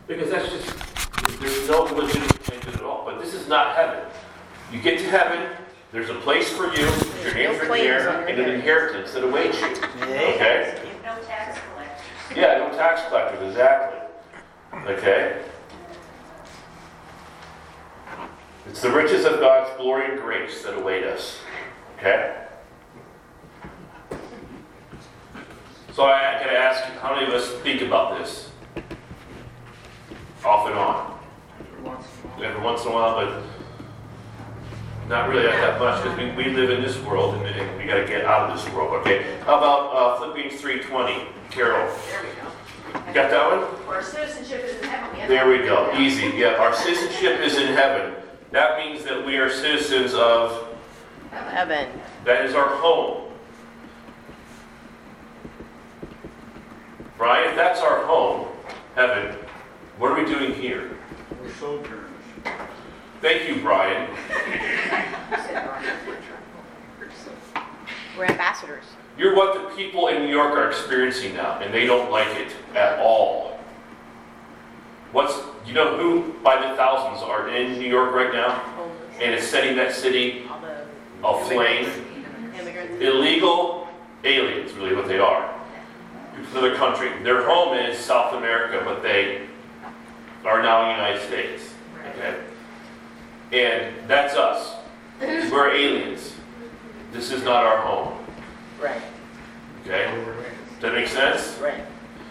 Because that's just, there's no legitimate connection at all. But this is not heaven. You get to heaven, there's a place for you, your name's written there, and an inheritance that awaits you. Okay? No tax collectors. Yeah, no tax collectors, exactly. Okay? It's the riches of God's glory and grace that await us. Okay? So I gotta ask you, how many of us think about this? Off and on. Every once in a while, but not really that much, because we live in this world and we gotta get out of this world. Okay? How about Philippians 3:20? Carol. There we go. You got that one? Our citizenship is in heaven. There we go. Easy. Yeah, our citizenship is in heaven. That means that we are citizens of Heaven. that is our home. Brian, if that's our home, heaven, what are we doing here? We're sojourners. Thank you, Brian. We're ambassadors. You're what the people in New York are experiencing now, and they don't like it at all. You know who by the thousands are in New York right now? And is setting that city aflame? Immigrants. Illegal aliens, really what they are. People of their country. Their home is South America, but they are now in the United States. Okay? And that's us. We're aliens. This is not our home. Right. Okay? Does that make sense? Right.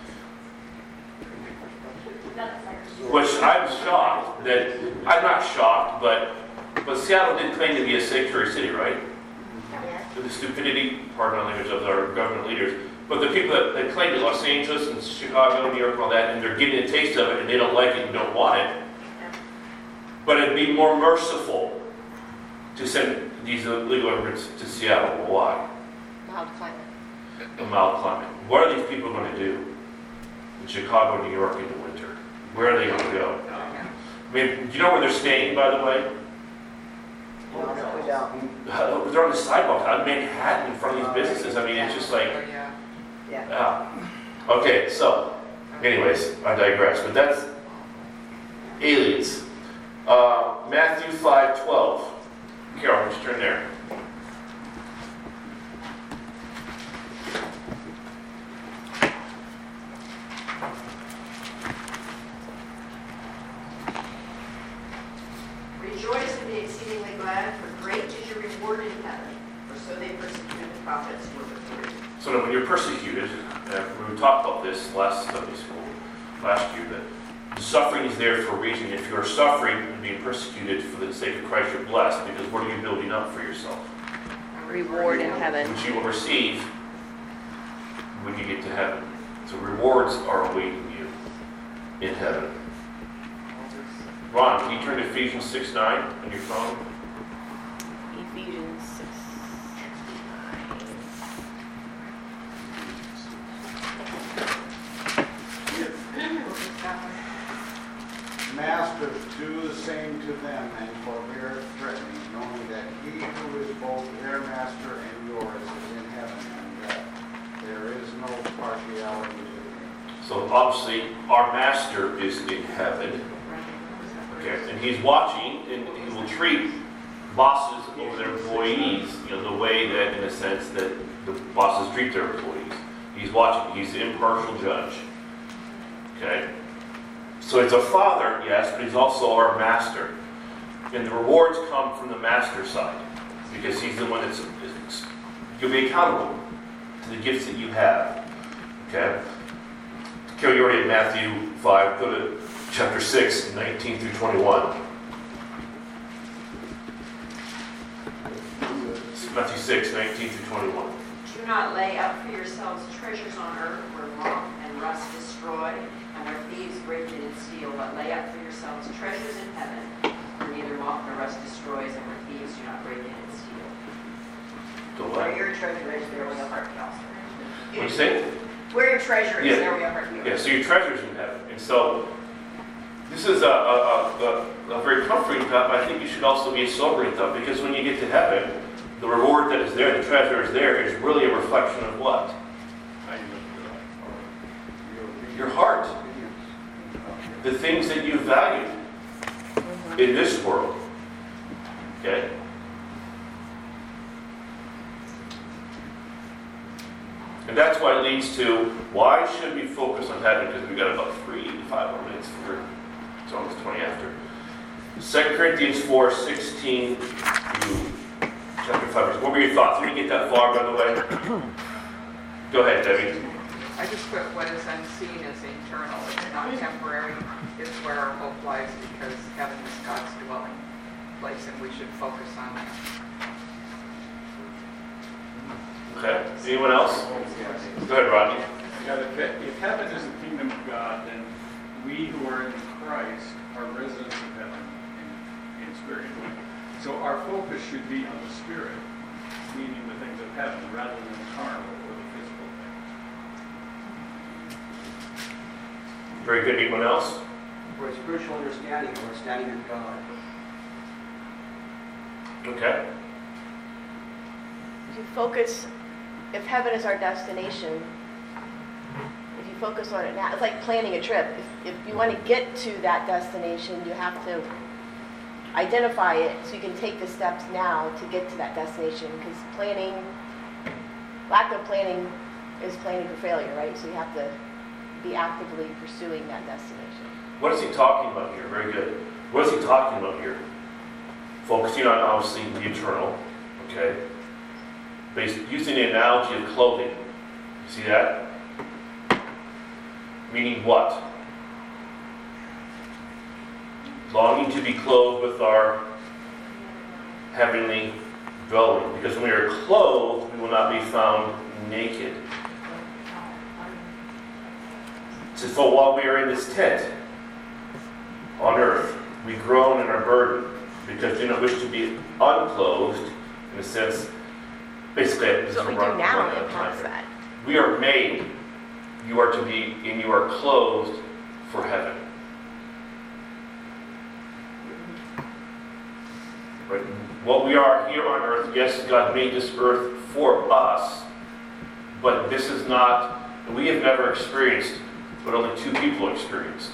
Which I'm shocked that, I'm not shocked, but Seattle did claim to be a sanctuary city, right? With the stupidity, pardon my language, of our government leaders. But the people that claim it, Los Angeles and Chicago, New York, and all that, and they're getting a taste of it and they don't like it and don't want it. But it'd be more merciful to send these illegal immigrants to Seattle. Well, why? Mild climate. A mild climate. What are these people going to do in Chicago, New York in the winter? Where are they going to go? I mean, do you know where they're staying, by the way? No, we don't. They're on the sidewalk on Manhattan in front of these businesses. I mean, it's just like, yeah. Okay, so, anyways, I digress. But that's aliens. Matthew 5:12. Carol, just turn there. Rejoice and be exceedingly glad, for great is your reward in heaven. For so they persecuted the prophets who were before you. So now when you're persecuted, we talked about this last Sunday school, last year, that the suffering is there for a reason. If you're suffering and being persecuted for the sake of Christ, you're blessed, because what are you building up for yourself? Reward in heaven. Which you will receive when you get to heaven. So rewards are awaiting you in heaven. Ron, can you turn to Ephesians 6:9 on your phone? Ephesians 6. Masters, do the same to them and forbear threatening, knowing that he who is both their master and yours is in heaven, and that there is no partiality with him. So obviously, our master is in heaven. Okay, and he's watching, and he will treat bosses over their employees, the way that, in a sense, that the bosses treat their employees. He's watching. He's the impartial judge. Okay? So he's a father, yes, but he's also our master. And the rewards come from the master side, because he's the one that's, you'll be accountable to the gifts that you have. Okay? Carol, you already had Matthew 5. Go to chapter 6, 19 through 21. Matthew 6, 19 through 21. Do not lay up for yourselves treasures on earth where moth and rust destroy, and where thieves break in and steal, but lay up for yourselves treasures in heaven, where neither moth nor rust destroys, and where thieves do not break in and steal. Where your treasure is, there will your heart be also. What do you say? Where your treasure is, there will your heart be also. Yeah, so your treasure's in heaven. And so, this is a very comforting thought, but I think you should also be a sobering thought, because when you get to heaven, the reward that is there, the treasure is there, is really a reflection of what? Your heart. the things that you value in this world. Okay? And that's why it leads to, why should we focus on heaven? Because we've got about 3 to 5 more minutes. It's almost 20 after. 2 Corinthians 4:16 through chapter 5. What were your thoughts? Let me get that far, by the way. Go ahead, Debbie. I just put what is unseen is eternal. It's not temporary. It's where our hope lies because heaven is God's dwelling place and we should focus on that. Okay. Anyone else? Go ahead, Rodney. Yeah, if heaven is the kingdom of God, then we who are in Christ are residents of heaven in spirit. So our focus should be on the spirit, meaning the things of heaven, rather than the carnal or the physical things. Very good. Anyone else? For a spiritual understanding or understanding of God. Okay. If you focus, if heaven is our destination, if you focus on it now, it's like planning a trip. If you want to get to that destination, you have to identify it so you can take the steps now to get to that destination. Because lack of planning is planning for failure, right? So you have to be actively pursuing that destination. What is he talking about here? Very good. What is he talking about here? Focusing on, obviously, the eternal. Okay? But he's using the analogy of clothing. You see that? Meaning what? Longing to be clothed with our heavenly dwelling. Because when we are clothed, we will not be found naked. So while we are in this tent on earth, we groan in our burden because we do not wish to be unclothed, in a sense. Basically, So what we do now impacts that. We are made, you are to be, and you are clothed for heaven. Right? What we are here on earth, yes, God made this earth for us, but this is not, we have never experienced what only 2 people experienced.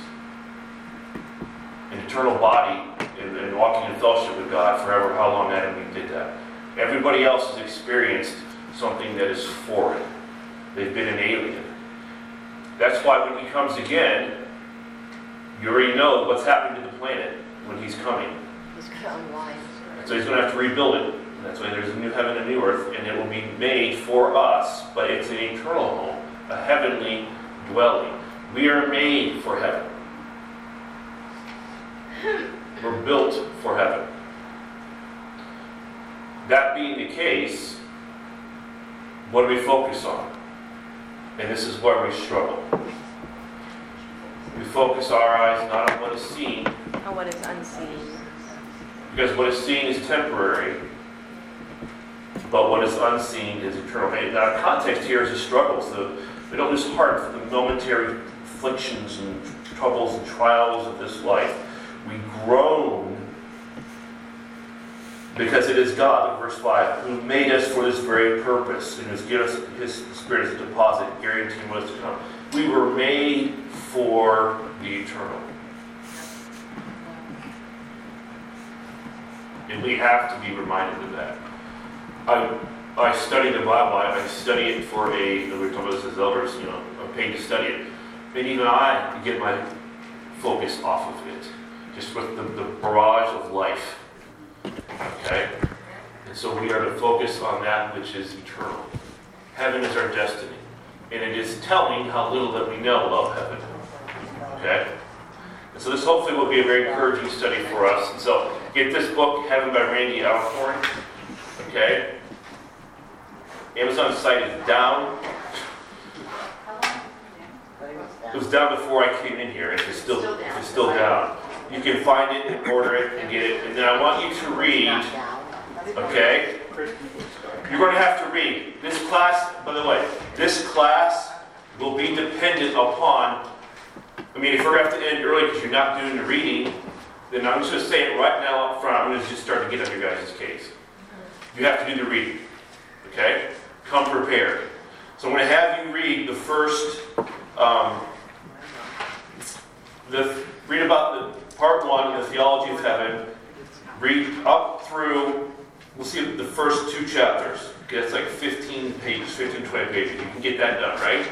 An eternal body and walking in fellowship with God forever, how long Adam and Eve did that. Everybody else has experienced something that is foreign. They've been an alien. That's why when he comes again, you already know what's happening to the planet when he's coming. He's going to unwind. So he's going to have to rebuild it. And that's why there's a new heaven and a new earth, and it will be made for us, but it's an eternal home, a heavenly dwelling. We are made for heaven. We're built for heaven. That being the case, what do we focus on? And this is where we struggle. We focus our eyes not on what is seen, On what is unseen. because what is seen is temporary, but what is unseen is eternal. And our context here is a struggle, so we don't lose heart for the momentary afflictions and troubles and trials of this life. We groan because it is God, verse 5, who made us for this very purpose and has given us His Spirit as a deposit, guaranteeing what is to come. We were made for the eternal. And we have to be reminded of that. I study the Bible. I study it for we're talking about this as elders, I'm paid to study it. And even I get my focus off of it, just with the barrage of life. Okay? And so we are to focus on that which is eternal. Heaven is our destiny. And it is telling how little that we know of heaven. Okay? And so this hopefully will be a very encouraging study for us. And so get this book, Heaven by Randy Alcorn. Okay? Amazon site is down. It was down before I came in here. It's still down. You can find it and order it and get it. And then I want you to read, okay? You're going to have to read. This class, by the way, this class will be dependent upon, if we're going to have to end early because you're not doing the reading, then I'm just going to say it right now up front. I'm going to just start to get on your guys' case. You have to do the reading, okay? Come prepared. So I'm going to have you read the first, read about the part 1, the theology of heaven. Read up through, we'll see the first 2 chapters. Okay, it's like 15 pages, 15, 20 pages. You can get that done, right?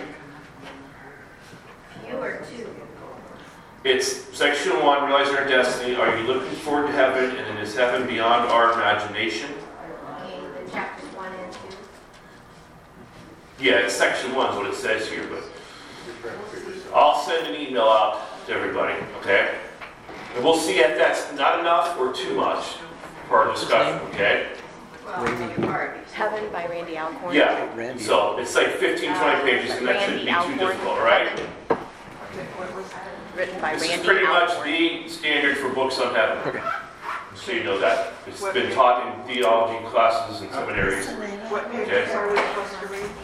You or two? It's section 1, realizing our destiny. Are you looking forward to heaven? And then is heaven beyond our imagination? Okay, then chapters 1 and 2. Yeah, it's section 1 is what it says here, but I'll send an email out to everybody, okay? And we'll see if that's not enough or too much for our discussion, okay? Well, it's a part. Heaven by Randy Alcorn. Yeah, so it's like 15, 20 pages, and that shouldn't be too difficult, all right? Written by This Randy is pretty much Alcorn. the standard for books on heaven. Okay. So you know that. It's been taught in theology classes and seminaries. What Okay. pages are we supposed to read?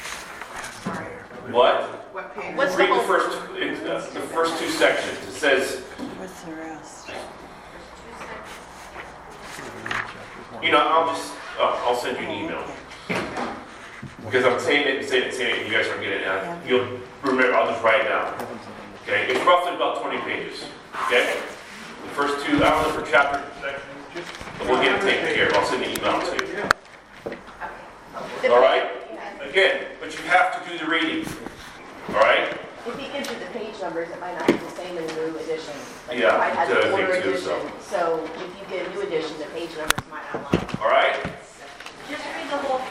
What? What pages? What's the Read whole? the first 2 sections. It says, What's the rest? you know, I'll send you an email. Because I'm saying it, and you guys aren't getting it. You'll remember, I'll just write it down. Okay? It's roughly about 20 pages. Okay? The first 2, I don't know for chapter sections, but we'll get it taken care of. I'll send an email to you. All right? Again, but you have to do the reading. All right? If he gives you the page numbers, it might not be the same in the new edition. Like Yeah, it might have so I the older think too, edition. so. So if you get a new edition, the page numbers might not line. All right? Just read the whole